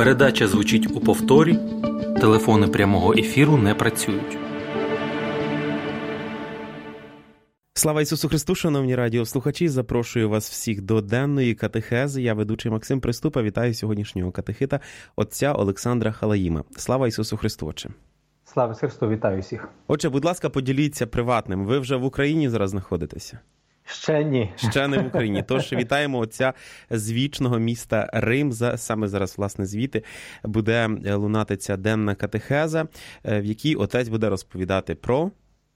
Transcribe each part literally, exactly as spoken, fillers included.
Передача звучить у повторі. Телефони прямого ефіру не працюють. Слава Ісусу Христу, шановні радіослухачі! Запрошую вас всіх до денної катехези. Я ведучий Максим Приступа. Вітаю сьогоднішнього катехита, отця Олександра Халаїма. Слава Ісусу Христу, отче! Слава Христу, вітаю всіх! Отче, будь ласка, поділіться приватним. Ви вже в Україні зараз знаходитеся? Ще ні. Ще не в Україні. Тож вітаємо отця з вічного міста Рим. Саме зараз, власне, звідти буде лунати ця денна катехеза, в якій отець буде розповідати про...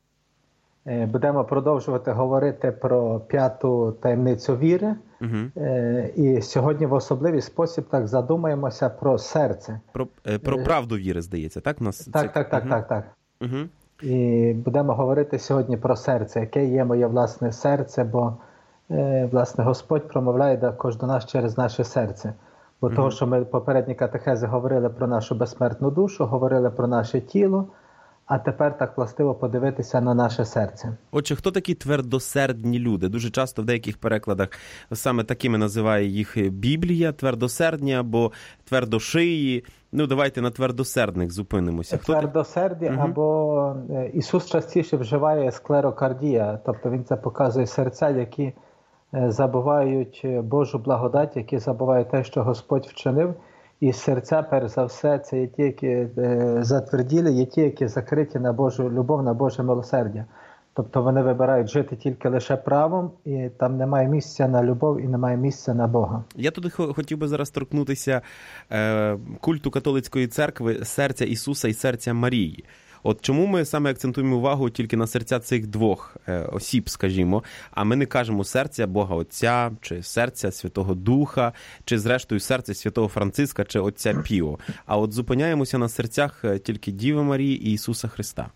Будемо продовжувати говорити про п'яту таємницю віри. Угу. І сьогодні в особливий спосіб так задумаємося про серце. Про, про правду віри, здається, так? Нас так, це... так, так, угу. так, так. Угу. І будемо говорити сьогодні про серце, яке є моє власне серце, бо власне Господь промовляє також до нас через наше серце. Бо угу. того, що ми попередні катехези говорили про нашу безсмертну душу, говорили про наше тіло, а тепер так властиво подивитися на наше серце. Отже, хто такі твердосердні люди? Дуже часто в деяких перекладах саме такими називає їх Біблія, твердосердні або твердошиї. Ну, давайте на твердосердних зупинимося. Хто Твердосерді, угу. або Ісус частіше вживає склерокардія, тобто Він це показує серця, які забувають Божу благодать, які забувають те, що Господь вчинив. І серця, перш за все, це є ті, які затверділи, є ті, які закриті на Божу любов, на Боже милосердя. Тобто вони вибирають жити тільки лише правом, і там немає місця на любов і немає місця на Бога. Я туди хотів би зараз торкнутися е, культу католицької церкви, серця Ісуса і серця Марії. От чому ми саме акцентуємо увагу тільки на серця цих двох е, осіб, скажімо, а ми не кажемо серця Бога Отця, чи серця Святого Духа, чи зрештою серця Святого Франциска, чи Отця Піо. А от зупиняємося на серцях тільки Діви Марії і Ісуса Христа.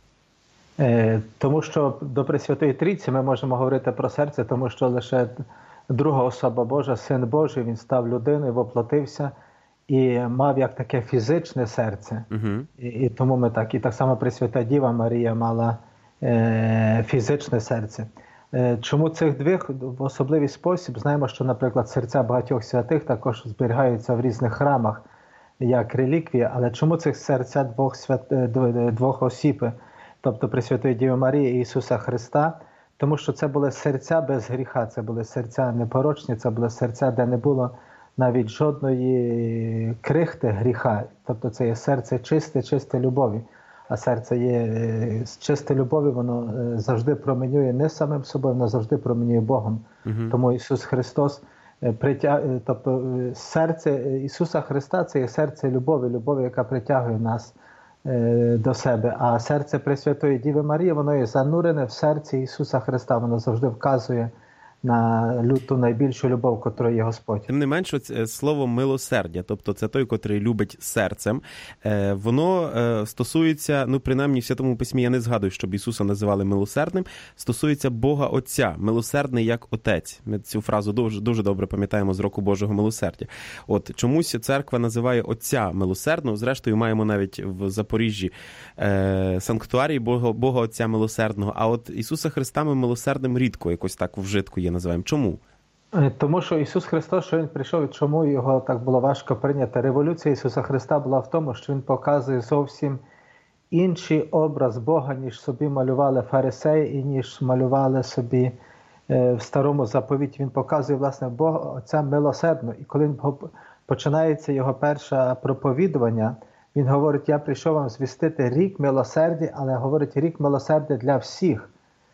Е, тому що до Пресвятої Трійці ми можемо говорити про серце, тому що лише друга особа Божа, Син Божий, Він став людиною, воплотився і мав як таке фізичне серце. Uh-huh. І, і тому ми так. І так само Пресвята Діва Марія мала е, фізичне серце. Е, чому цих двох в особливий спосіб? Знаємо, що, наприклад, серця багатьох святих також зберігаються в різних храмах, як реліквії. Але чому цих серця двох, свят... двох осіб, тобто Пресвятої Діви Марії і Ісуса Христа? Тому що це були серця без гріха, це були серця непорочні, це були серця, де не було навіть жодної крихти гріха. Тобто це є серце чисте, чисте любові. А серце є чисте любові, воно завжди променює не самим собою, воно завжди променює Богом. Угу. Тому Ісус Христос притягує, тобто серце Ісуса Христа – це є серце любові, любові, яка притягує нас до себе. А серце Пресвятої Діви Марії, воно є занурене в серці Ісуса Христа, воно завжди вказує на ту найбільшу любов, котрою є Господь. Тим не менше, слово «милосердя», тобто це той, котрий любить серцем, воно стосується, ну, принаймні в Святому Письмі я не згадую, щоб Ісуса називали милосердним, стосується Бога Отця, милосердний як Отець. Ми цю фразу дуже, дуже добре пам'ятаємо з року Божого милосердя. От, чомусь церква називає Отця милосердного, зрештою маємо навіть в Запоріжжі е, санктуарій Бога, Бога Отця милосердного, а от Ісуса Христа ми милосердним рідко якось так у вжитку є називаємо. Чому? Тому що Ісус Христос, що Він прийшов, і чому його так було важко прийняти? Революція Ісуса Христа була в тому, що Він показує зовсім інший образ Бога, ніж собі малювали фарисеї і ніж малювали собі в Старому Заповіті. Він показує, власне, Бога Отця милосердно. І коли починається Його перше проповідування, Він говорить, я прийшов вам звістити рік милосердя, але говорить рік милосердя для всіх.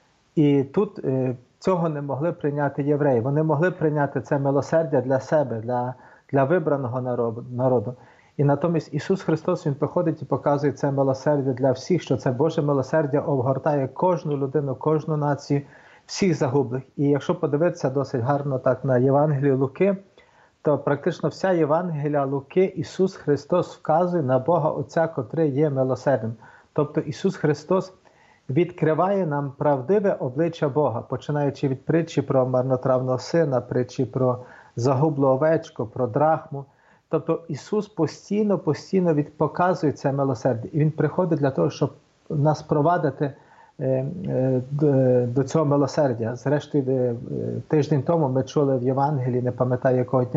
І тут цього не могли прийняти євреї. Вони могли прийняти це милосердя для себе, для, для вибраного народу. І натомість Ісус Христос, Він приходить і показує це милосердя для всіх, що це Боже милосердя обгортає кожну людину, кожну націю, всіх загублих. І якщо подивитися досить гарно так на Євангелію Луки, то практично вся Євангелія Луки Ісус Христос вказує на Бога Отця, котрий є милосердним. Тобто Ісус Христос відкриває нам правдиве обличчя Бога, починаючи від притчі про марнотравного сина, притчі про загублу овечку, про драхму. Тобто Ісус постійно, постійно показує це милосердя. І Він приходить для того, щоб нас провадити до цього милосердя. Зрештою, тиждень тому ми чули в Євангелії, не пам'ятаю якого дня,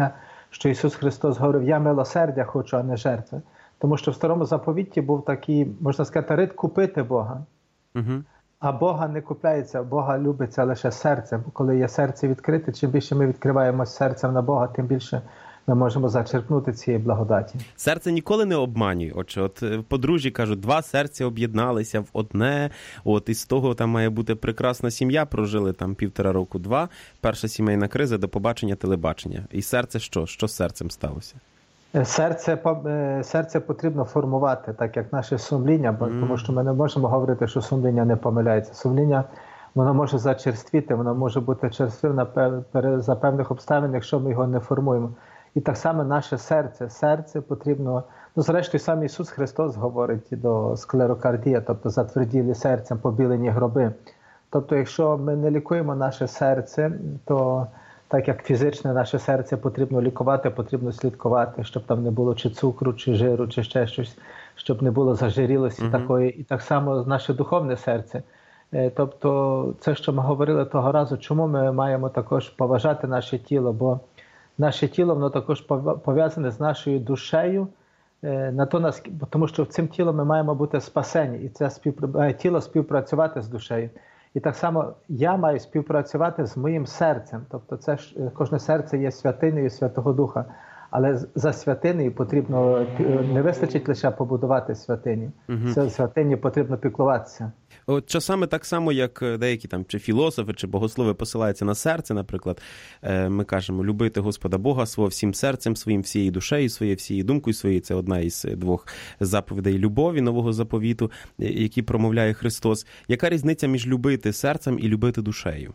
що Ісус Христос говорив: «Я милосердя хочу, а не жертви». Тому що в Старому Заповіті був такий, можна сказати, рит купити Бога. Угу. А Бога не купляється, Бога любиться лише серцем. Коли є серце відкрите, чим більше ми відкриваємося серцем на Бога, тим більше ми можемо зачерпнути цієї благодаті. Серце ніколи не обманює. Отже, от подружжі кажуть, два серця об'єдналися в одне, от із того там має бути прекрасна сім'я, прожили там півтора року, два, перша сімейна криза, до побачення телебачення. І серце що? Що з серцем сталося? Серце, серце потрібно формувати, так як наше сумління, бо, mm. тому що ми не можемо говорити, що сумління не помиляється. Сумління, воно може зачерствіти, воно може бути черствим за певних обставин, якщо ми його не формуємо. І так само наше серце. Серце потрібно, ну зрештою сам Ісус Христос говорить до склерокардія, тобто затверділі серцем, побілені гроби. Тобто якщо ми не лікуємо наше серце, то так як фізичне наше серце потрібно лікувати, потрібно слідкувати, щоб там не було чи цукру, чи жиру, чи ще щось, щоб не було зажирілості mm-hmm. такої. І так само наше духовне серце. Тобто це, що ми говорили того разу, чому ми маємо також поважати наше тіло, бо наше тіло, воно також пов'язане з нашою душею, на то нас, тому що цим тілом ми маємо бути спасені, і це спів, тіло співпрацювати з душею. І так само я маю співпрацювати з моїм серцем. Тобто це ж, кожне серце є святинею Святого Духа. Але за святинею потрібно, не вистачить лише побудувати святиню. Угу. Святині потрібно піклуватися. От часами так само, як деякі там чи філософи, чи богослови посилаються на серце, наприклад, ми кажемо любити Господа Бога свого всім серцем, своїм всією душею, своєю всією думкою своєю. Це одна із двох заповідей любові Нового Заповіту, які промовляє Христос. Яка різниця між любити серцем і любити душею?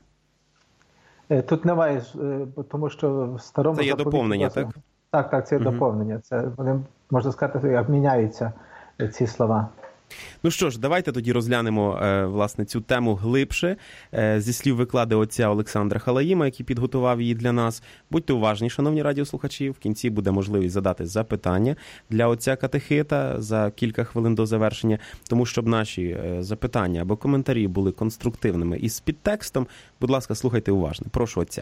Тут немає, тому що в Старому Заповіті... Це є заповіті... доповнення, так? Так, так, це є угу. доповнення. Це, вони, можна сказати, як міняються ці слова. Ну що ж, давайте тоді розглянемо, власне, цю тему глибше, зі слів виклади отця Олександра Халаїма, який підготував її для нас. Будьте уважні, шановні радіослухачі, в кінці буде можливість задати запитання для отця катехита за кілька хвилин до завершення, тому щоб наші запитання або коментарі були конструктивними і з підтекстом. Будь ласка, слухайте уважно. Прошу отця.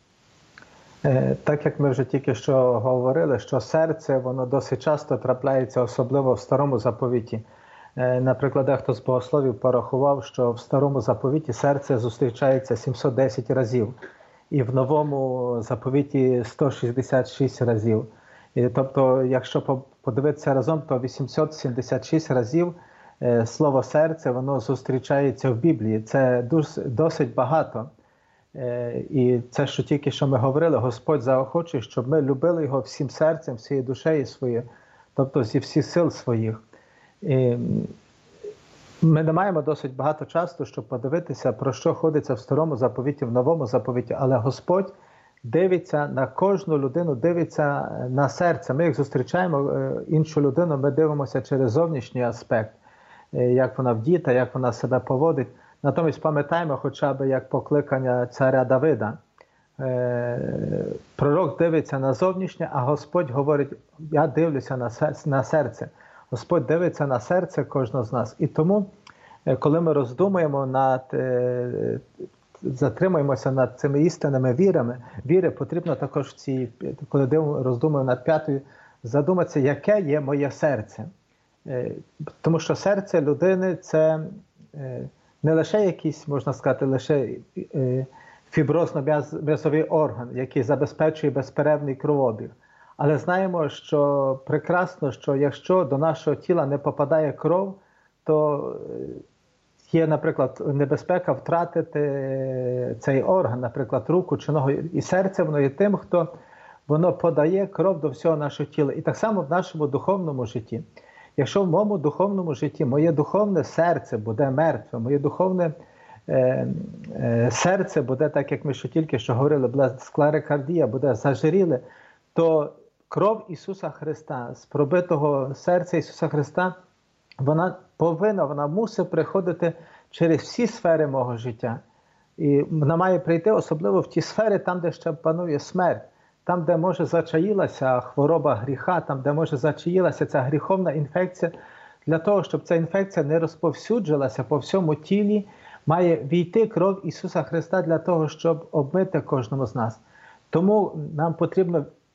Так як ми вже тільки що говорили, що серце, воно досить часто трапляється, особливо в Старому Заповіті. Наприклад, дехто з богословів порахував, що в Старому Заповіті серце зустрічається сімсот десять разів, і в Новому Заповіті сто шістдесят шість разів. І, тобто, якщо подивитися разом, то вісімсот сімдесят шість разів слово «серце» воно зустрічається в Біблії. Це досить багато. І це, що тільки що ми говорили, Господь заохочує, щоб ми любили Його всім серцем, всією душею своєю, тобто зі всіх сил своїх. І ми не маємо досить багато часу, щоб подивитися, про що ходиться в Старому Заповіті, в Новому Заповіті, але Господь дивиться на кожну людину, дивиться на серце. Ми, як зустрічаємо іншу людину, ми дивимося через зовнішній аспект, як вона вдіта, як вона себе поводить. Натомість пам'ятаємо хоча б як покликання царя Давида. Пророк дивиться на зовнішнє, а Господь говорить: я дивлюся на серце. Господь дивиться на серце кожного з нас. І тому, коли ми роздумуємо над, затримуємося над цими істинними вірами, віри, потрібно також в цій, коли роздумуємо над п'ятою, задуматися, яке є моє серце. Тому що серце людини – це не лише якийсь, можна сказати, лише фіброзно-м'язовий орган, який забезпечує безперервний кровообіг. Але знаємо, що прекрасно, що якщо до нашого тіла не попадає кров, то є, наприклад, небезпека втратити цей орган, наприклад, руку чи ногу. І серце, воно є тим, хто воно подає кров до всього нашого тіла. І так само в нашому духовному житті. Якщо в моєму духовному житті моє духовне серце буде мертве, моє духовне е, е, серце буде, так як ми ще тільки що говорили, буде склерокардія, буде зажиріле, то кров Ісуса Христа, з пробитого серця Ісуса Христа, вона повинна, вона мусить приходити через всі сфери мого життя. І вона має прийти особливо в ті сфери, там, де ще панує смерть. Там, де, може, зачаїлася хвороба гріха, там, де, може, зачаїлася ця гріховна інфекція, для того, щоб ця інфекція не розповсюджилася по всьому тілі, має війти кров Ісуса Христа для того, щоб обмити кожному з нас. Тому нам потрібно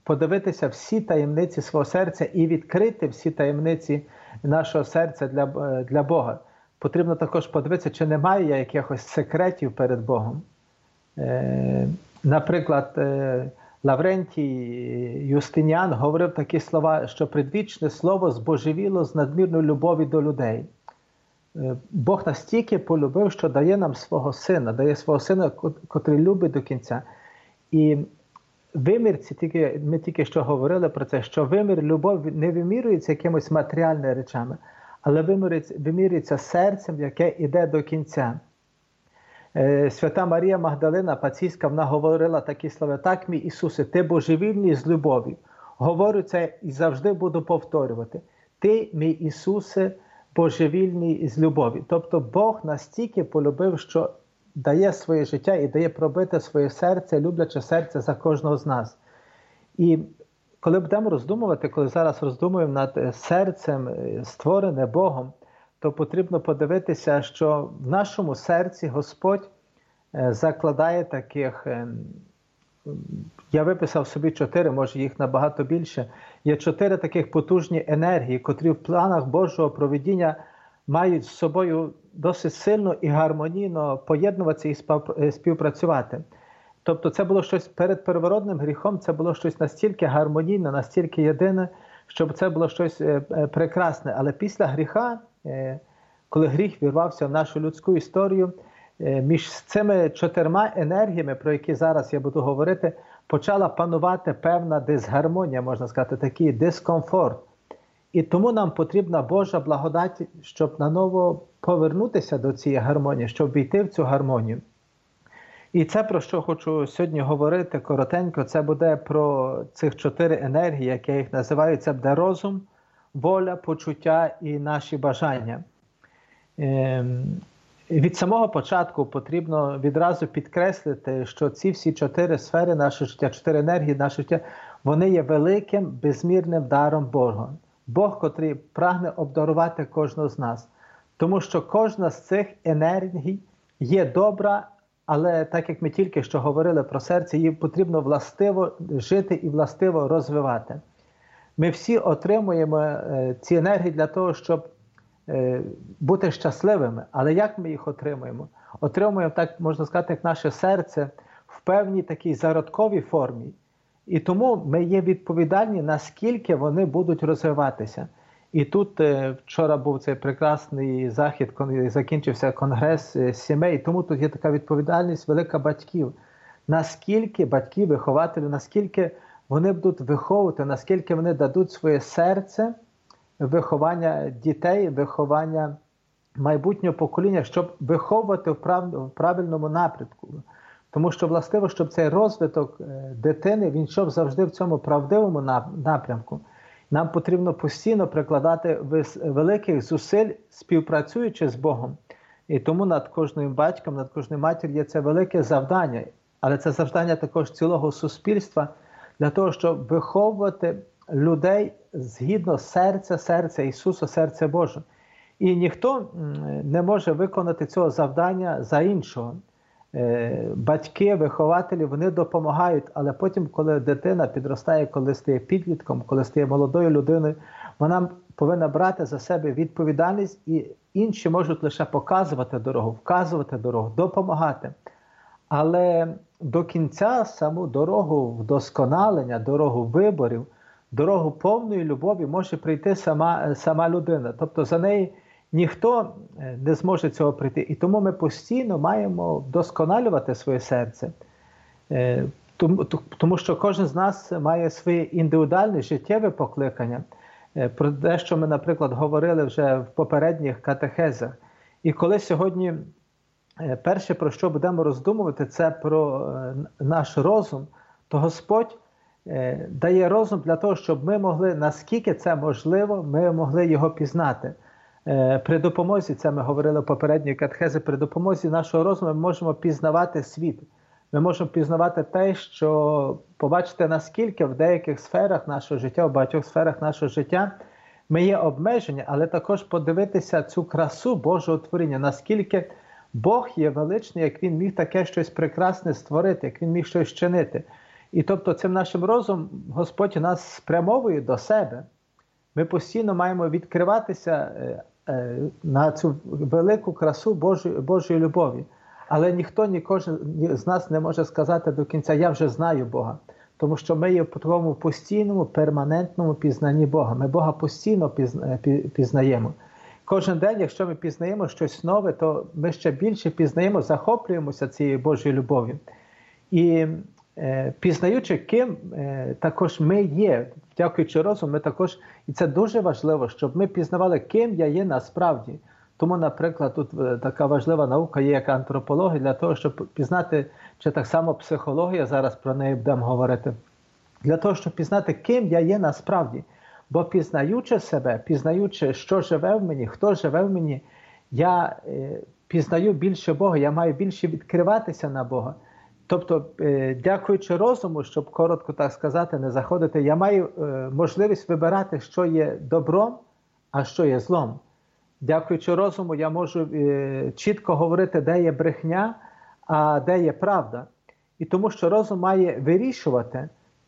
подивитися всі таємниці свого серця і відкрити всі таємниці нашого серця для, для Бога. Потрібно також подивитися, чи немає я якихось секретів перед Богом. Е, наприклад, е, Лаврентій Юстиніан говорив такі слова, що предвічне слово збожевіло з надмірною любові до людей. Е, Бог настільки полюбив, що дає нам свого сина, дає свого сина, котрий любить до кінця. І вимір, тільки, ми тільки що говорили про це, що вимір любові не вимірюється якимось матеріальними речами, але вимірюється, вимірюється серцем, яке йде до кінця. Свята Марія Магдалина Паційська, вона говорила такі слова: «Так, мій Ісусе, Ти божевільний з любов'ю». Говорю це і завжди буду повторювати. Ти, мій Ісусе, божевільний з любов'ю. Тобто Бог настільки полюбив, що дає своє життя і дає пробити своє серце, любляче серце за кожного з нас. І коли будемо роздумувати, коли зараз роздумуємо над серцем, створене Богом, то потрібно подивитися, що в нашому серці Господь закладає таких, я виписав собі чотири, може їх набагато більше, є чотири таких потужні енергії, котрі в планах Божого провидіння мають з собою досить сильно і гармонійно поєднуватися і співпрацювати. Тобто це було щось перед первородним гріхом, це було щось настільки гармонійне, настільки єдине, щоб це було щось прекрасне. Але після гріха, коли гріх вірвався в нашу людську історію, між цими чотирма енергіями, про які зараз я буду говорити, почала панувати певна дисгармонія, можна сказати, такий дискомфорт. І тому нам потрібна Божа благодать, щоб наново повернутися до цієї гармонії, щоб війти в цю гармонію. І це, про що хочу сьогодні говорити коротенько, це буде про цих чотири енергії, як я їх називаю. Це буде розум, воля, почуття і наші бажання. Від самого початку потрібно відразу підкреслити, що ці всі чотири сфери нашого життя, чотири енергії нашого життя, вони є великим, безмірним даром Бога. Бог, котрий прагне обдарувати кожного з нас. Тому що кожна з цих енергій є добра, але так як ми тільки що говорили про серце, її потрібно властиво жити і властиво розвивати. Ми всі отримуємо ці енергії для того, щоб бути щасливими. Але як ми їх отримуємо? Отримуємо, так можна сказати, як наше серце в певній такій зародковій формі. І тому ми є відповідальні, наскільки вони будуть розвиватися. І тут вчора був цей прекрасний захід, коли закінчився конгрес сімей, тому тут є така відповідальність велика батьків. Наскільки батьки, вихователі, наскільки вони будуть виховувати, наскільки вони дадуть своє серце виховання дітей, виховання майбутнього покоління, щоб виховувати в, прав... в правильному напрямку. Тому що властиво, щоб цей розвиток дитини, він йшов завжди в цьому правдивому напрямку. Нам потрібно постійно прикладати великих зусиль, співпрацюючи з Богом. І тому над кожним батьком, над кожною матір'ю є це велике завдання. Але це завдання також цілого суспільства для того, щоб виховувати людей згідно серця, серця Ісуса, серця Божого. І ніхто не може виконати цього завдання за іншого. Батьки, вихователі, вони допомагають, але потім, коли дитина підростає, коли стає підлітком, коли стає молодою людиною, вона повинна брати за себе відповідальність, і інші можуть лише показувати дорогу, вказувати дорогу, допомагати. Але до кінця саму дорогу вдосконалення, дорогу виборів, дорогу повної любові може прийти сама, сама людина. Тобто за неї ніхто не зможе цього прийти. І тому ми постійно маємо вдосконалювати своє серце. Тому, тому що кожен з нас має своє індивідуальне життєве покликання. Про те, що ми, наприклад, говорили вже в попередніх катехезах. І коли сьогодні перше, про що будемо роздумувати, це про наш розум, то Господь дає розум для того, щоб ми могли, наскільки це можливо, ми могли його пізнати. При допомозі, це ми говорили в попередній катехезі, при допомозі нашого розуму ми можемо пізнавати світ. Ми можемо пізнавати те, що побачити, наскільки в деяких сферах нашого життя, в багатьох сферах нашого життя ми є обмежені, але також подивитися цю красу Божого творіння, наскільки Бог є величний, як Він міг таке щось прекрасне створити, як Він міг щось чинити. І тобто цим нашим розумом Господь нас спрямовує до себе. Ми постійно маємо відкриватися на цю велику красу Божої, Божої любові. Але ніхто, ні кожен з нас не може сказати до кінця, я вже знаю Бога. Тому що ми є в такому постійному, перманентному пізнанні Бога. Ми Бога постійно пізнаємо. Кожен день, якщо ми пізнаємо щось нове, то ми ще більше пізнаємо, захоплюємося цією Божою любов'ю. І е, пізнаючи, ким е, також ми є, дякуючи розуму, ми також, і це дуже важливо, щоб ми пізнавали, ким я є насправді. Тому, наприклад, тут така важлива наука є, як антропологія, для того, щоб пізнати, чи так само психологія, зараз про неї будемо говорити, для того, щоб пізнати, ким я є насправді. Бо пізнаючи себе, пізнаючи, що живе в мені, хто живе в мені, я е, пізнаю більше Бога, я маю більше відкриватися на Бога. Тобто, е, дякуючи розуму, щоб коротко так сказати, не заходити, я маю е, можливість вибирати, що є добром, а що є злом. Дякуючи розуму, я можу е, чітко говорити, де є брехня, а де є правда. І тому, що розум має вирішувати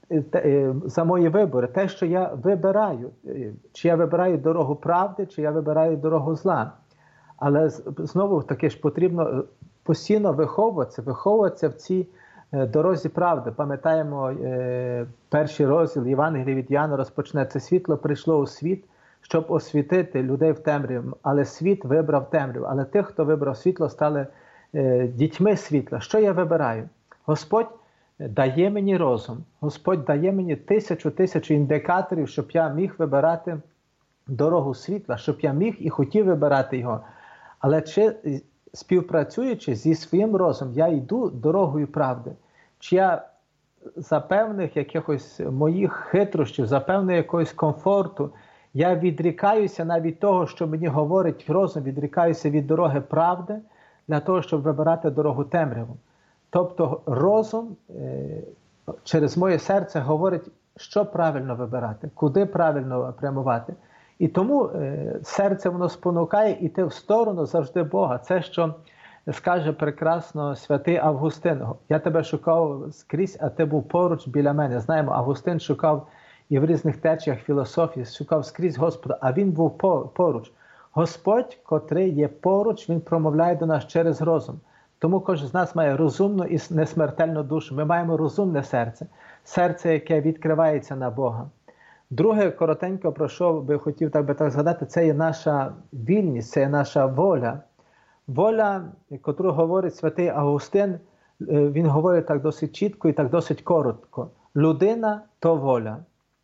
за мої вибори, те, що я вибираю, чи я вибираю дорогу правди, чи я вибираю дорогу зла. Але знову таки ж потрібно постійно виховуватися, виховуватися в цій дорозі правди. Пам'ятаємо, перший розділ Євангелія від Іоанна розпочнеться: світло прийшло у світ, щоб освітити людей в темряві, але світ вибрав темряву. Але тих, хто вибрав світло, стали дітьми світла. Що я вибираю? Господь дає мені розум, Господь дає мені тисячу-тисячу індикаторів, щоб я міг вибирати дорогу світла, щоб я міг і хотів вибирати його. Але чи співпрацюючи зі своїм розумом, я йду дорогою правди? Чи я за певних якихось моїх хитрощів, за певного якогось комфорту, я відрікаюся навіть того, що мені говорить розум, відрікаюся від дороги правди для того, щоб вибирати дорогу темряву? Тобто розум е, через моє серце говорить, що правильно вибирати, куди правильно прямувати. І тому е, серце воно спонукає йти в сторону завжди Бога. Це, що скаже прекрасно святий Августин: я тебе шукав скрізь, а ти був поруч біля мене. Знаємо, Августин шукав і в різних течіях філософії, шукав скрізь Господа, а він був поруч. Господь, котрий є поруч, він промовляє до нас через розум. Тому кожен з нас має розумну і несмертельну душу. Ми маємо розумне серце, серце, яке відкривається на Бога. Друге, коротенько, про що би хотів так би так згадати, це є наша вільність, це є наша воля. Воля, яку говорить святий Августин, він говорить так досить чітко і так досить коротко. Людина – то воля.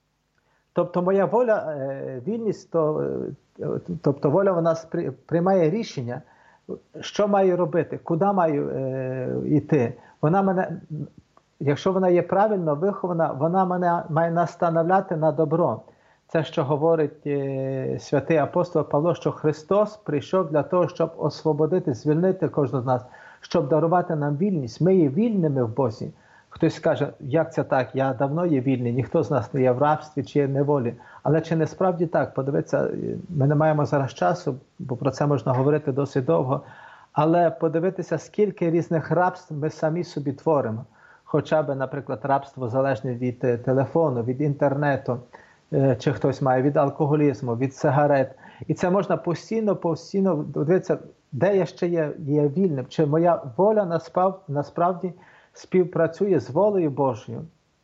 Тобто моя воля, вільність, то, тобто воля, вона приймає рішення, що маю робити, куди маю е, йти. Вона мене, якщо вона є правильно вихована, вона мене має настановляти на добро. Це, що говорить е, святий апостол Павло, що Христос прийшов для того, щоб освободити, звільнити кожного з нас, щоб дарувати нам вільність. Ми є вільними в Бозі. Хтось скаже, як це так, я давно є вільний, ніхто з нас не є в рабстві чи є в неволі. Але чи не справді так? Подивіться, ми не маємо зараз часу, бо про це можна говорити досить довго, але подивитися, скільки різних рабств ми самі собі творимо. Хоча б, наприклад, рабство залежне від телефону, від інтернету, чи хтось має від алкоголізму, від сигарет. І це можна постійно, постійно дивитися, де я ще є, є вільним, чи моя воля насправді, насправді співпрацює з волею Божою.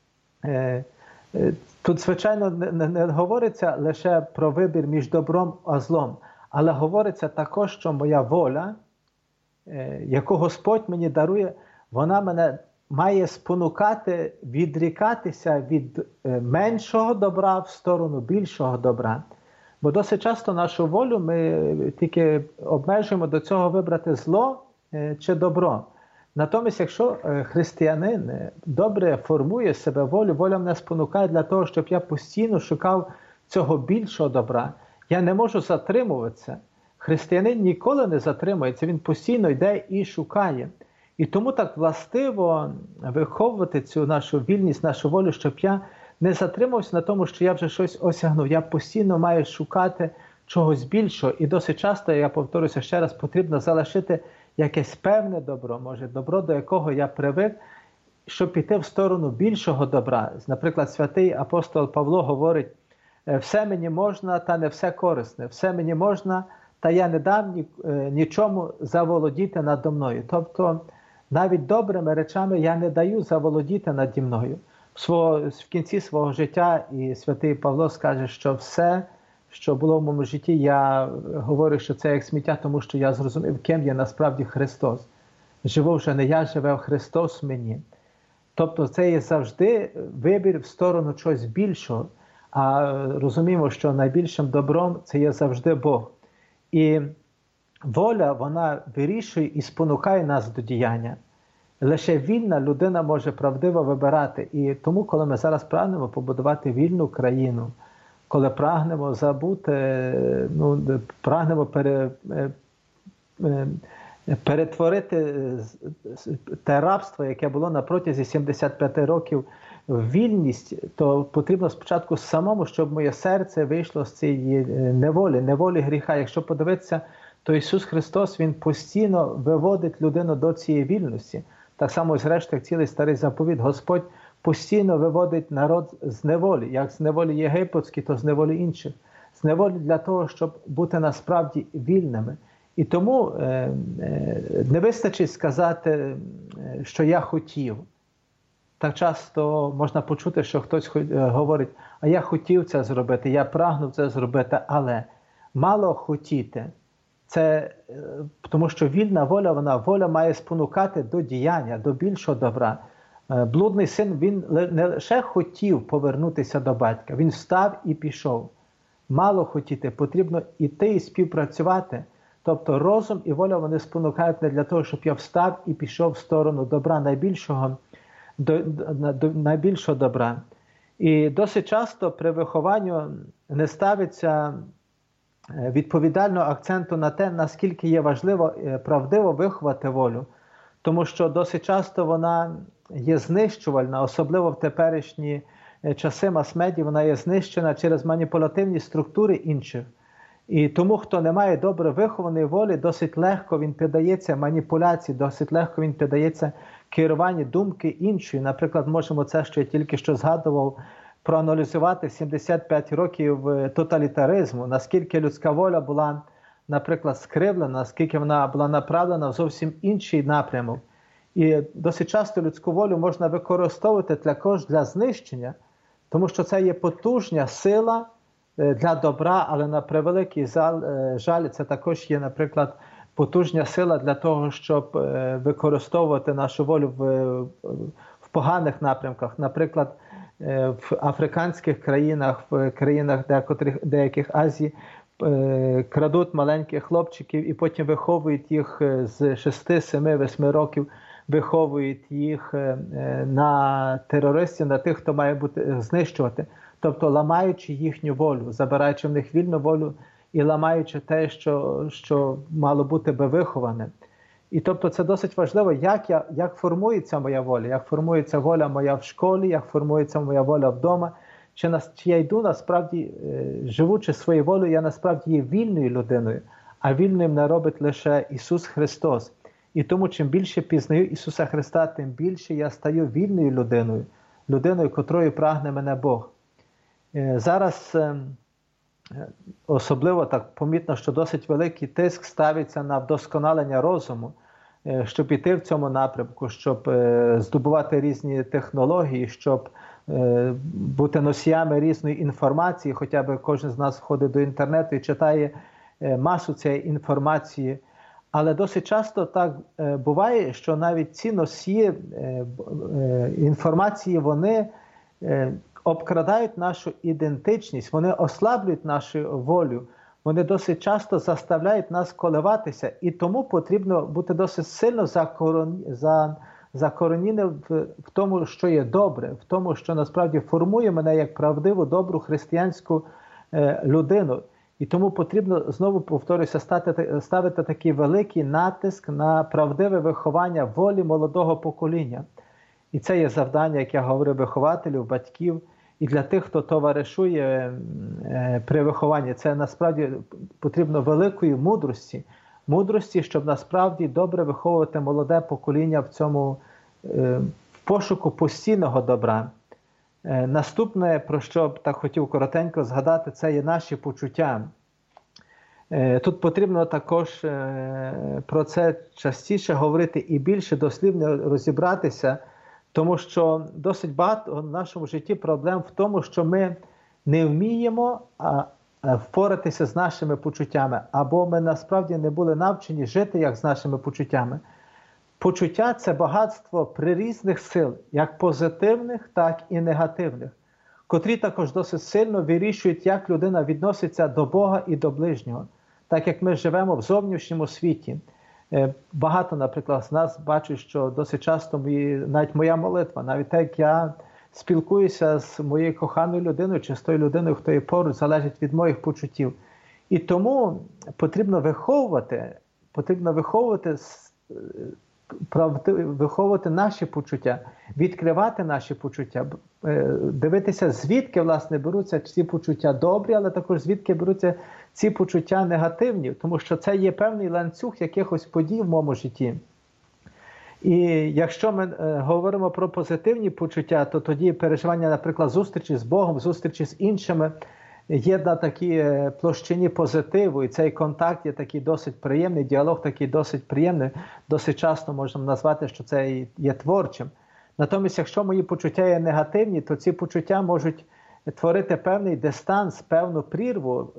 Тут, звичайно, не, не говориться лише про вибір між добром і злом, але говориться також, що моя воля, яку Господь мені дарує, вона мене має спонукати відрікатися від меншого добра в сторону більшого добра. Бо досить часто нашу волю ми тільки обмежуємо до цього вибрати зло чи добро. Натомість, якщо християнин добре формує себе волю, воля мене спонукає для того, щоб я постійно шукав цього більшого добра. Я не можу затримуватися. Християнин ніколи не затримується, він постійно йде і шукає. І тому так властиво виховувати цю нашу вільність, нашу волю, щоб я не затримався на тому, що я вже щось осягнув. Я постійно маю шукати чогось більшого. І досить часто, я повторюся ще раз, потрібно залишити якесь певне добро, може добро, до якого я привик, щоб піти в сторону більшого добра. Наприклад, святий апостол Павло говорить: все мені можна, та не все корисне, все мені можна, та я не дам нічому заволодіти надо мною. Тобто, навіть добрими речами я не даю заволодіти наді мною. В кінці свого життя і святий Павло скаже, що все, що було в моєму житті, я говорю, що це як сміття, тому що я зрозумів, ким є насправді Христос. Живу вже не я, живе Христос в мені. Тобто це є завжди вибір в сторону чогось більшого, а розуміємо, що найбільшим добром це є завжди Бог. І воля, вона вирішує і спонукає нас до діяння. Лише вільна людина може правдиво вибирати. І тому, коли ми зараз прагнемо побудувати вільну країну, коли прагнемо забути, ну, прагнемо пере, перетворити те рабство, яке було на протязі сімдесят п'ять років, в вільність, то потрібно спочатку самому, щоб моє серце вийшло з цієї неволі, неволі гріха. Якщо подивитися, то Ісус Христос, Він постійно виводить людину до цієї вільності. Так само, зрештою, як цілий старий заповіт, Господь постійно виводить народ з неволі. Як з неволі єгипетської, то з неволі інших. З неволі для того, щоб бути насправді вільними. І тому е, е, не вистачить сказати, що я хотів. Так часто можна почути, що хтось говорить: а я хотів це зробити, я прагнув це зробити, але мало хотіти. Це тому, що вільна воля, вона воля має спонукати до діяння, до більшого добра. Блудний син, він не лише хотів повернутися до батька, він встав і пішов. Мало хотіти, потрібно іти і співпрацювати. Тобто розум і воля, вони спонукають не для того, щоб я встав і пішов в сторону добра, найбільшого, до, до, до найбільшого добра. І досить часто при вихованні не ставиться відповідального акценту на те, наскільки є важливо правдиво виховати волю. Тому що досить часто вона є знищувальна, особливо в теперішні часи мас-медіа, вона є знищена через маніпулятивні структури інших. І тому, хто не має добре вихованої волі, досить легко він піддається маніпуляції, досить легко він піддається керуванню думки іншої. Наприклад, можемо це, що я тільки що згадував, проаналізувати сімдесят п'ять років тоталітаризму, наскільки людська воля була, наприклад, скривлена, наскільки вона була направлена в зовсім інший напрямок. І досить часто людську волю можна використовувати також для знищення, тому що це є потужна сила для добра, але на превеликий жаль, це також є, наприклад, потужна сила для того, щоб використовувати нашу волю в, в поганих напрямках. Наприклад, в африканських країнах, в країнах деяких, деяких Азії крадуть маленьких хлопчиків і потім виховують їх з шести, семи, восьми років, виховують їх на терористів, на тих, хто має бути знищувати. Тобто ламаючи їхню волю, забираючи в них вільну волю і ламаючи те, що, що мало бути би виховане. І тобто це досить важливо, як, я, як формується моя воля, як формується воля моя в школі, як формується моя воля вдома, чи, нас, чи я йду насправді, живучи своєю волею, я насправді є вільною людиною, а вільним не робить лише Ісус Христос. І тому, чим більше пізнаю Ісуса Христа, тим більше я стаю вільною людиною, людиною, котрою прагне мене Бог. Зараз особливо так помітно, що досить великий тиск ставиться на вдосконалення розуму, щоб іти в цьому напрямку, щоб здобувати різні технології, щоб бути носіями різної інформації, хоча б кожен з нас входить до інтернету і читає масу цієї інформації. Але досить часто так буває, що навіть ці носії інформації, вони обкрадають нашу ідентичність, вони ослаблюють нашу волю, вони досить часто заставляють нас коливатися, і тому потрібно бути досить сильно закореніним в, в тому, що є добре, в тому, що насправді формує мене як правдиву, добру християнську е, людину. І тому потрібно, знову повторюся, стати, ставити такий великий натиск на правдиве виховання волі молодого покоління. І це є завдання, як я говорив, вихователів, батьків, і для тих, хто товаришує при вихованні. Це насправді потрібно великої мудрості. Мудрості, щоб насправді добре виховувати молоде покоління в цьому пошуку постійного добра. Наступне, про що б так хотів коротенько згадати, це є наші почуття. Тут потрібно також про це частіше говорити і більше дослівно розібратися, тому що досить багато в нашому житті проблем в тому, що ми не вміємо впоратися з нашими почуттями, або ми насправді не були навчені жити як з нашими почуттями. Почуття – це багатство прирізних сил, як позитивних, так і негативних, котрі також досить сильно вирішують, як людина відноситься до Бога і до ближнього. Так як ми живемо в зовнішньому світі. Багато, наприклад, з нас бачать, що досить часто мої, навіть моя молитва, навіть те, як я спілкуюся з моєю коханою людиною чи з тою людиною, хто є поруч, залежить від моїх почуттів. І тому потрібно виховувати, потрібно виховувати виховувати наші почуття, відкривати наші почуття, дивитися, звідки, власне, беруться ці почуття добрі, але також звідки беруться ці почуття негативні, тому що це є певний ланцюг якихось подій в моєму житті. І якщо ми говоримо про позитивні почуття, то тоді переживання, наприклад, зустрічі з Богом, зустрічі з іншими, є на такій площині позитиву, і цей контакт є такий досить приємний, діалог такий досить приємний, досить часто можемо назвати, що це є творчим. Натомість, якщо мої почуття є негативні, то ці почуття можуть творити певний дистанс, певну прірву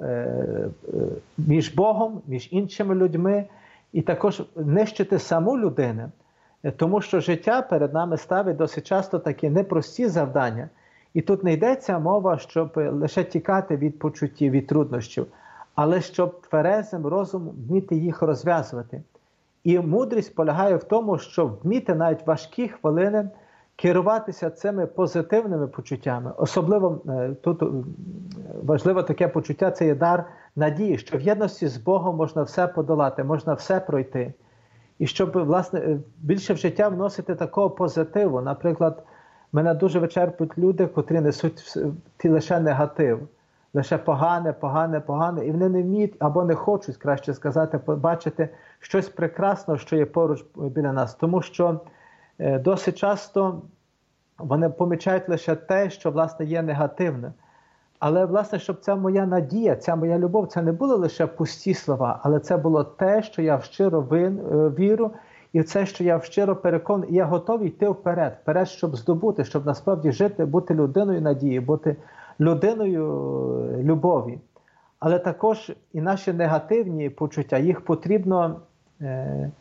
між Богом, між іншими людьми, і також нищити саму людину. Тому що життя перед нами ставить досить часто такі непрості завдання. І тут не йдеться мова, щоб лише тікати від почуттів, від труднощів, але щоб тверезим розумом вміти їх розв'язувати. І мудрість полягає в тому, щоб вміти навіть важкі хвилини керуватися цими позитивними почуттями. Особливо тут важливе таке почуття – це є дар надії, що в єдності з Богом можна все подолати, можна все пройти. І щоб, власне, більше в життя вносити такого позитиву. Наприклад, мене дуже вичерпують люди, котрі несуть лише негатив. Лише погане, погане, погане. І вони не вміють, або не хочуть, краще сказати, побачити щось прекрасного, що є поруч біля нас. Тому що досить часто вони помічають лише те, що, власне, є негативне. Але, власне, щоб ця моя надія, ця моя любов, це не було лише пусті слова, але це було те, що я щиро вірю, і це, що я щиро переконаний, і я готовий йти вперед, вперед, щоб здобути, щоб насправді жити, бути людиною надії, бути людиною любові. Але також і наші негативні почуття, їх потрібно е,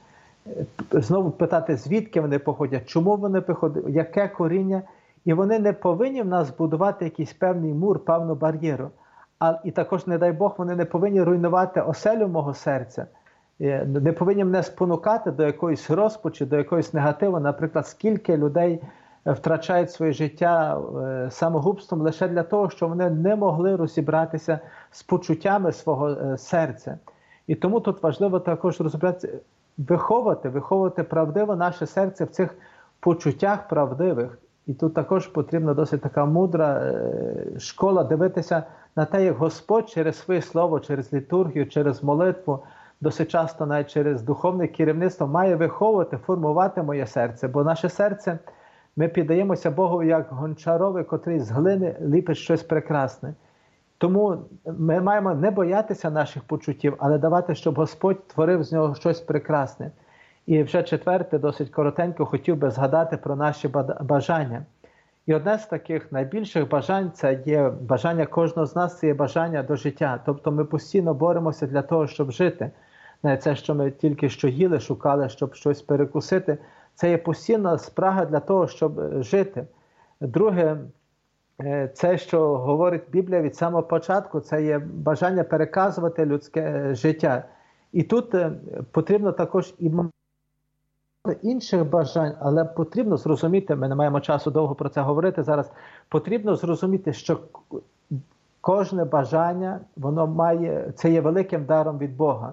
знову питати, звідки вони походять, чому вони походять, яке коріння. І вони не повинні в нас будувати якийсь певний мур, певну бар'єру. А, і також, не дай Бог, вони не повинні руйнувати оселю мого серця. Не повинні мене спонукати до якоїсь розпачі, до якоїсь негативу. Наприклад, скільки людей втрачають своє життя самогубством лише для того, що вони не могли розібратися з почуттями свого серця. І тому тут важливо також розібратися, виховувати, виховувати правдиво наше серце в цих почуттях правдивих. І тут також потрібна досить така мудра школа дивитися на те, як Господь через своє слово, через літургію, через молитву, досить часто навіть через духовне керівництво має виховувати, формувати моє серце. Бо наше серце, ми піддаємося Богу як гончарові, котрий з глини ліпить щось прекрасне. Тому ми маємо не боятися наших почуттів, але давати, щоб Господь творив з нього щось прекрасне. І вже четверте, досить коротенько, хотів би згадати про наші бажання. І одне з таких найбільших бажань – це є бажання кожного з нас, це є бажання до життя. Тобто ми постійно боремося для того, щоб жити. Не це, що ми тільки що їли, шукали, щоб щось перекусити. Це є постійна спрага для того, щоб жити. Друге, це, що говорить Біблія від самого початку, це є бажання переказувати людське життя. І тут потрібно також і інших бажань, але потрібно зрозуміти, ми не маємо часу довго про це говорити зараз, потрібно зрозуміти, що кожне бажання, воно має, це є великим даром від Бога.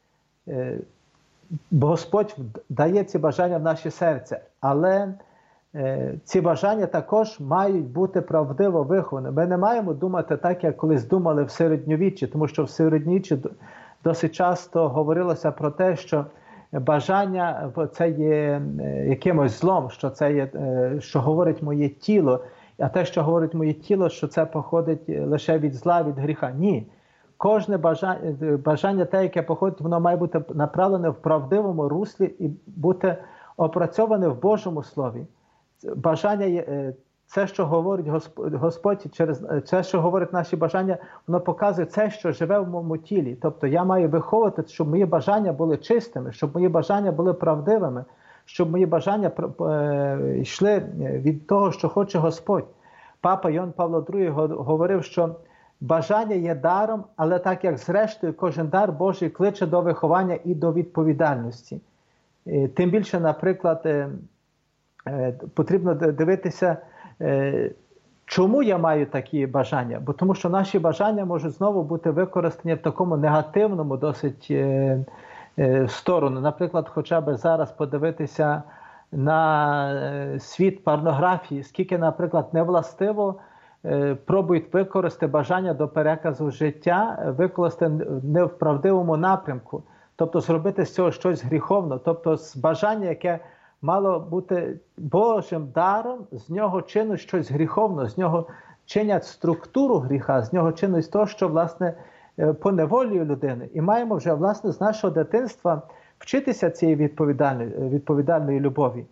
Бо Господь дає ці бажання в наше серце, але ці бажання також мають бути правдиво виховані. Ми не маємо думати так, як колись думали в середньовіччі, тому що в середньовіччі досить часто говорилося про те, що бажання це є якимось злом, що це є, що говорить моє тіло, а те, що говорить моє тіло, що це походить лише від зла, від гріха. Ні. Кожне бажання, бажання те, яке походить, воно має бути направлене в правдивому руслі і бути опрацьоване в Божому Слові. Бажання є, це, що говорить Господь, Господь через це, що говорить наші бажання, воно показує це, що живе в моєму тілі. Тобто я маю виховувати, щоб мої бажання були чистими, щоб мої бажання були правдивими, щоб мої бажання йшли від того, що хоче Господь. Папа Йоанн Павло другий говорив, що бажання є даром, але так як зрештою кожен дар Божий кличе до виховання і до відповідальності. Тим більше, наприклад, потрібно дивитися, чому я маю такі бажання. Бо тому що наші бажання можуть знову бути використані в такому негативному досить сторону. Наприклад, хоча б зараз подивитися на світ порнографії, скільки, наприклад, невластиво пробують використати бажання до переказу життя, використати не в правдивому напрямку. Тобто зробити з цього щось гріховне. Тобто з бажання, яке мало бути Божим даром, з нього чинуть щось гріховне, з нього чинять структуру гріха, з нього чинуть те, що, власне, поневолює людини. І маємо вже, власне, з нашого дитинства вчитися цієї відповідальної, відповідальної любові.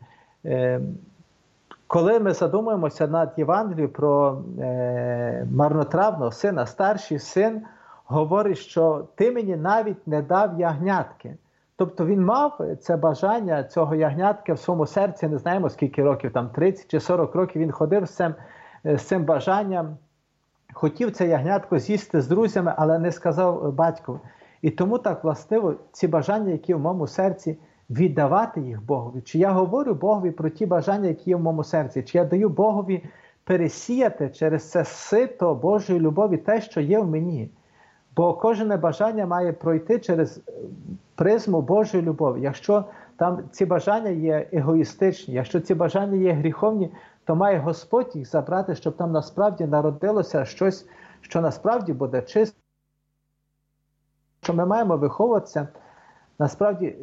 Коли ми задумуємося над Євангелією про е, марнотравного сина, старший син говорить, що ти мені навіть не дав ягнятки. Тобто він мав це бажання цього ягнятки в своєму серці, не знаємо скільки років, там тридцять чи сорок років він ходив з цим, з цим бажанням, хотів це ягнятко з'їсти з друзями, але не сказав батькові. І тому так властиво ці бажання, які в моєму серці, віддавати їх Богові. Чи я говорю Богові про ті бажання, які є в моєму серці? Чи я даю Богові пересіяти через це сито Божої любові те, що є в мені? Бо кожне бажання має пройти через призму Божої любові. Якщо там ці бажання є егоїстичні, якщо ці бажання є гріховні, то має Господь їх забрати, щоб там насправді народилося щось, що насправді буде чисте. Що ми маємо виховуватися, насправді,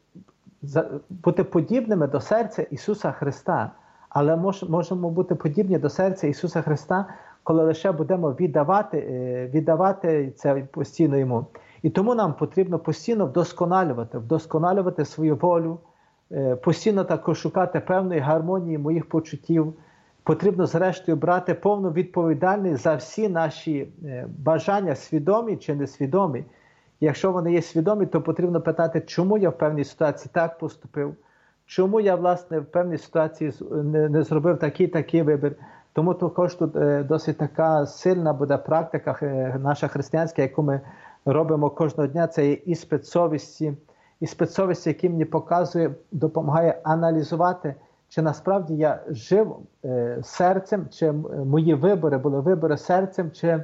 бути подібними до серця Ісуса Христа. Але можемо бути подібні до серця Ісуса Христа, коли лише будемо віддавати, віддавати це постійно Йому. І тому нам потрібно постійно вдосконалювати, вдосконалювати свою волю, постійно також шукати певної гармонії моїх почуттів. Потрібно, зрештою, брати повну відповідальність за всі наші бажання, свідомі чи несвідомі. Якщо вони є свідомі, то потрібно питати, чому я в певній ситуації так поступив, чому я, власне, в певній ситуації не, не зробив такий-такий вибір. Тому також тут е, досить така сильна буде практика е, наша християнська, яку ми робимо кожного дня, це є іспит совісті. Іспит совісті, який мені показує, допомагає аналізувати, чи насправді я жив е, серцем, чи мої вибори були вибори серцем, чи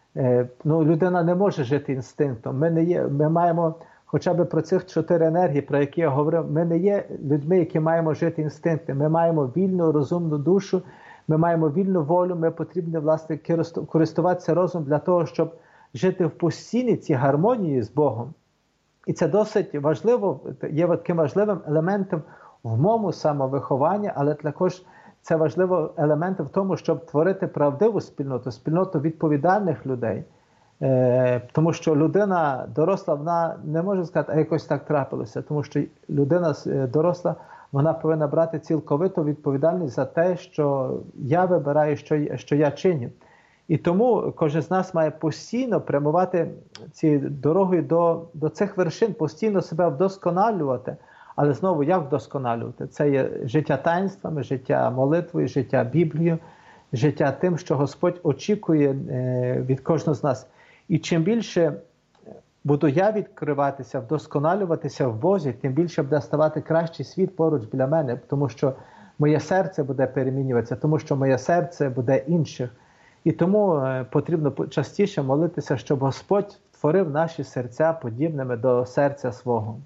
ну, людина не може жити інстинктом. Ми, не є, ми маємо хоча б про цих чотири енергії, про які я говорив, ми не є людьми, які маємо жити інстинктом. Ми маємо вільну, розумну душу, ми маємо вільну волю, ми потрібні, власне, користуватися розумом для того, щоб жити в постійній цій гармонії з Богом. І це досить важливо, є таким важливим елементом в моєму самовихованні, але також це важливо елементом в тому, щоб творити правдиву спільноту, спільноту відповідальних людей. Е, тому що людина доросла, вона не може сказати, а якось так трапилося. Тому що людина доросла, вона повинна брати цілковиту відповідальність за те, що я вибираю, що, що я чиню. І тому кожен з нас має постійно прямувати цією дорогою до, до цих вершин, постійно себе вдосконалювати. Але знову, як вдосконалювати? Це є життя таїнствами, життя молитвою, життя Біблією, життя тим, що Господь очікує від кожного з нас. І чим більше буду я відкриватися, вдосконалюватися в Бозі, тим більше буде ставати кращий світ поруч біля мене, тому що моє серце буде перемінюватися, тому що моє серце буде інших. І тому потрібно частіше молитися, щоб Господь творив наші серця подібними до серця свого.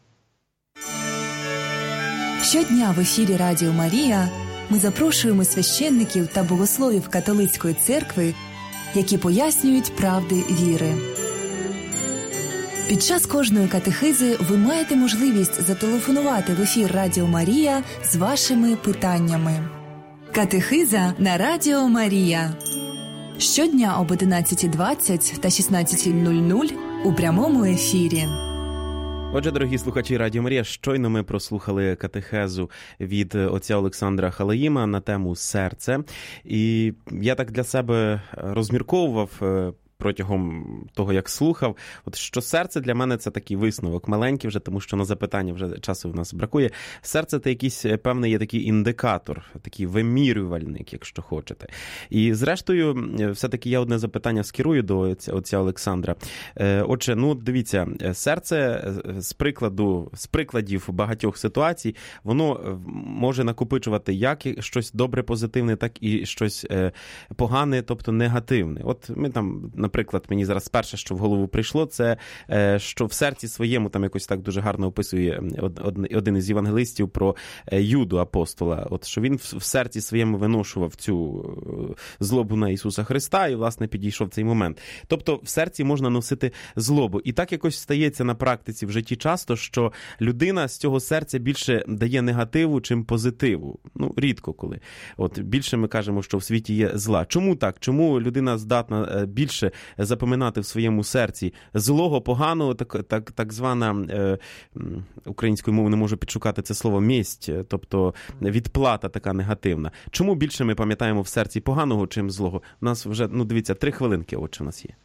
Щодня в ефірі Радіо Марія ми запрошуємо священників та богословів католицької церкви, які пояснюють правди віри. Під час кожної катехизи ви маєте можливість зателефонувати в ефір Радіо Марія з вашими питаннями. Катехиза на Радіо Марія. Щодня об одинадцятій двадцять та шістнадцятій нуль нуль у прямому ефірі. Отже, дорогі слухачі Радіо Марія, щойно ми прослухали катехезу від отця Олександра Халаїма на тему «Серце». І я так для себе розмірковував протягом того, як слухав, от що серце для мене це такий висновок маленький вже, тому що на запитання вже часу в нас бракує. Серце – це якийсь певний є такий індикатор, такий вимірювальник, якщо хочете. І зрештою, все-таки я одне запитання скерую до отця Олександра. Отже, ну дивіться, серце з прикладу, з прикладів багатьох ситуацій, воно може накопичувати як щось добре, позитивне, так і щось погане, тобто негативне. От ми там, наприклад, мені зараз перше, що в голову прийшло, це що в серці своєму, там якось так дуже гарно описує один із євангелистів про Юду апостола, от що він в серці своєму виношував цю злобу на Ісуса Христа і, власне, підійшов цей момент. Тобто в серці можна носити злобу. І так якось стається на практиці в житті часто, що людина з цього серця більше дає негативу, чим позитиву. Ну, рідко коли. От більше ми кажемо, що в світі є зла. Чому так? Чому людина здатна більше запоминати в своєму серці злого, поганого, так, так, так звана, е, українською мовою не можу підшукати це слово, месть, тобто відплата така негативна. Чому більше ми пам'ятаємо в серці поганого, чим злого? У нас вже, ну дивіться, три хвилинки, отже, у нас є.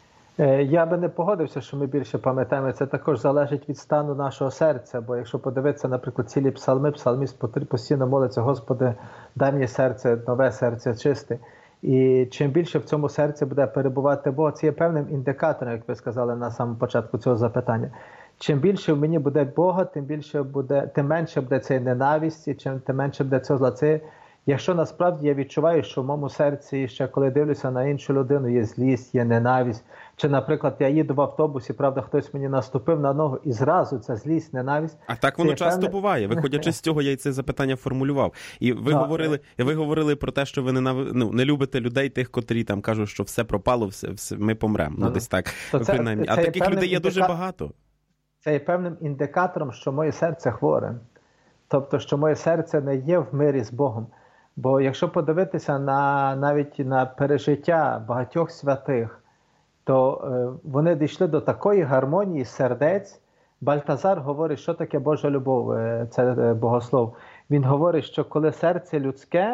Я би не погодився, що ми більше пам'ятаємо. Це також залежить від стану нашого серця. Бо якщо подивитися, наприклад, цілі псалми, псалміст постійно молиться: Господи, дай мені серце, нове серце чисте. І чим більше в цьому серці буде перебувати Бог, це є певним індикатором, як ви сказали на самому початку цього запитання. Чим більше в мені буде Бога, тим більше буде, тим менше буде цієї ненависті, чим тим менше буде цього зла. Це, якщо насправді я відчуваю, що в моєму серці, ще коли дивлюся на іншу людину, є злість, є ненависть. Чи, наприклад, я їду в автобусі, правда, хтось мені наступив на ногу, і зразу ця злість, ненависть. А так воно часто певне... буває. Виходячи з цього, я і це запитання формулював. І ви, говорили, ви говорили про те, що ви ненав... ну, не любите людей, тих, котрі там кажуть, що все пропало, все, все, ми помремо. Ну, десь так, принаймні. А таких людей є дуже індика... багато. Це є певним індикатором, що моє серце хворе. Тобто, що моє серце не є в мирі з Богом. Бо якщо подивитися на, навіть на пережиття багатьох святих, то е, вони дійшли до такої гармонії сердець. Бальтазар говорить, що таке Божа любов, е, це е, богослов. Він говорить, що коли серце людське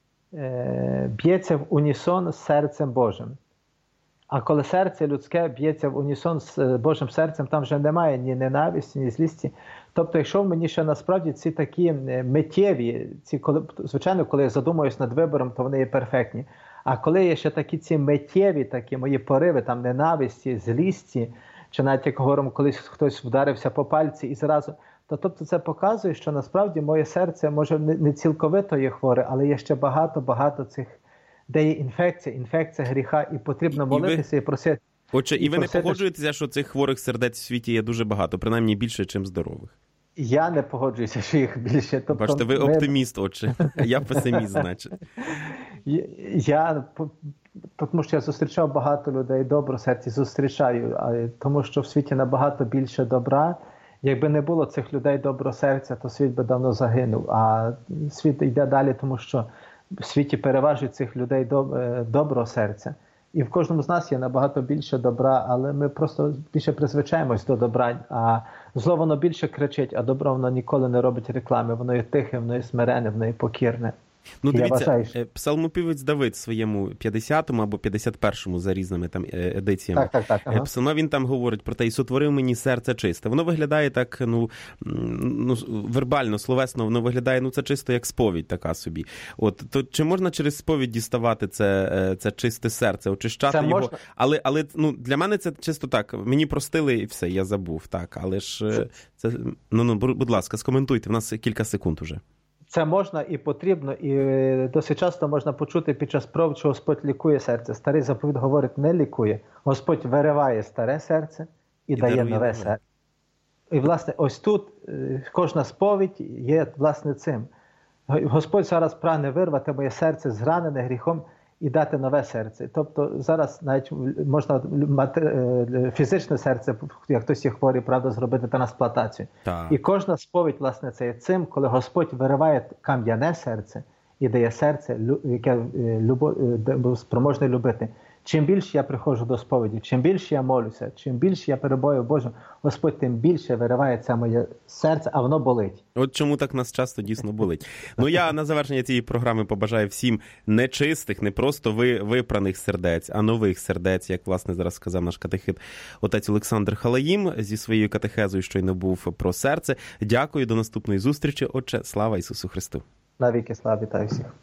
е, б'ється в унісон з серцем Божим. А коли серце людське б'ється в унісон з Божим серцем, там вже немає ні ненависті, ні злісті. Тобто, якщо в мені ще насправді ці такі миттєві, ці, коли, звичайно, коли я задумуюсь над вибором, то вони є перфектні. А коли є ще такі ці миттєві, такі мої пориви, там ненависті, злісті, чи навіть, як говоримо, колись хтось вдарився по пальці і зразу, то тобто це показує, що насправді моє серце, може, не цілковито є хворе, але є ще багато-багато цих, де є інфекція, інфекція гріха, і потрібно молитися і, ви... і просити. Отже, і, і ви просити... не погоджуєтеся, що цих хворих сердець в світі є дуже багато, принаймні більше, ніж здорових? Я не погоджуюся, що їх більше. Тобто, бачите, ви оптиміст, отже. Я песиміст, значить. Я, тому що я зустрічав багато людей, добро в серці зустрічаю, тому що в світі набагато більше добра. Якби не було цих людей доброго серця, то світ би давно загинув. А світ йде далі, тому що в світі переважують цих людей доброго серця. І в кожному з нас є набагато більше добра, але ми просто більше призвичаємось до добра. А зло воно більше кричить, а добро воно ніколи не робить реклами. Воно є тихе, воно є смирене, воно є покірне. Ну, дивіться, вважаю, що... псалмопівець Давид в своєму п'ятдесятому або п'ятдесят першому за різними там едиціями. Так, так, так, ага. Псалма, він там говорить про те: «І сотворив мені серце чисте». Воно виглядає так, ну, ну вербально, словесно, воно виглядає, ну, це чисто як сповідь така собі. От, то чи можна через сповідь діставати це, це чисте серце, очищати це його? Можна... Але, але ну, для мене це чисто так, мені простили і все, я забув, так, але ж це, ну, ну, будь ласка, скоментуйте, в нас кілька секунд уже. Це можна і потрібно, і досить часто можна почути під час пров, що Господь лікує серце. Старий заповіт говорить, не лікує. Господь вириває старе серце і, і дає нове серце. І, власне, ось тут кожна сповідь є, власне, цим. Господь зараз прагне вирвати моє серце, зранене гріхом, і дати нове серце. Тобто зараз навіть можна фізичне серце, як хтось є хворий, правда, зробити трансплантацію. Так. І кожна сповідь, власне, це є цим, коли Господь вириває кам'яне серце і дає серце, яке спроможне любити. Чим більше я приходжу до сповіді, чим більше я молюся, чим більше я перебуваю в Божому, Господь тим більше вириває це моє серце, а воно болить. От чому так нас часто дійсно болить. Ну я на завершення цієї програми побажаю всім нечистих, не просто ви, випраних сердець, а нових сердець, як, власне, зараз сказав наш катехит отець Олександр Халаїм зі своєю катехезою, щойно був про серце. Дякую, до наступної зустрічі. Отче, слава Ісусу Христу. Навіки слава, вітаю всіх.